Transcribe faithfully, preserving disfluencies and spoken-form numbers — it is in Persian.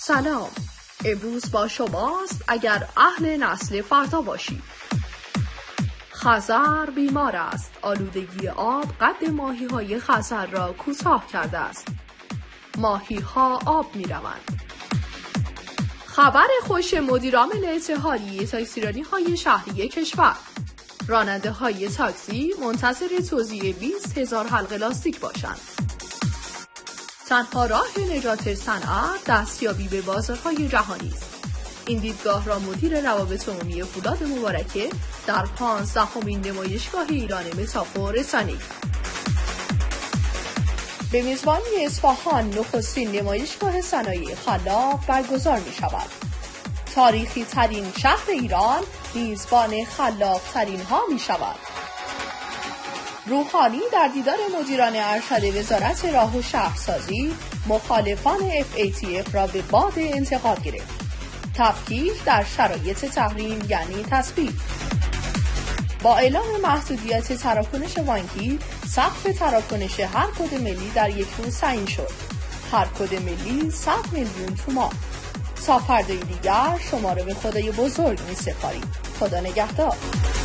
سلام، امروز با شماست اگر اهل نسل فردا باشید. خزر بیمار است. آلودگی آب قد ماهی های خزر را کوتاه کرده است. ماهی ها آب می روند. خبر خوش مدیرعامل اتحادیه تاکسیرانی های شهری کشور: راننده های تاکسی منتظر توزیع بیست هزار حلقه لاستیک باشند. تنها راه نجات صنعت دستیابی به بازارهای جهانی است. این دیدگاه را مدیر روابط عمومی فولاد مبارکه در پانزدهمین نمایشگاه ایران متافو رسانی کرد. به میزبانی اصفهان نخستین نمایشگاه صنایع خلاق برگزار می شود. تاریخی ترین شهر ایران میزبان خلاق ترین ها می شود. روحانی در دیدار مدیران ارشد وزارت راه و شهرسازی مخالفان اف ای تی اف را به باد انتقاد گرفت. تفکیک در شرایط تحریم یعنی تثبیت. با اعلام محدودیت تراکنش بانکی، سقف تراکنش هر کد ملی در یک روز تعیین شد. هر کد ملی صد میلیون تومان. تا پرده دیگر شما را به خدای بزرگ می سپاریم. خدا نگهدار.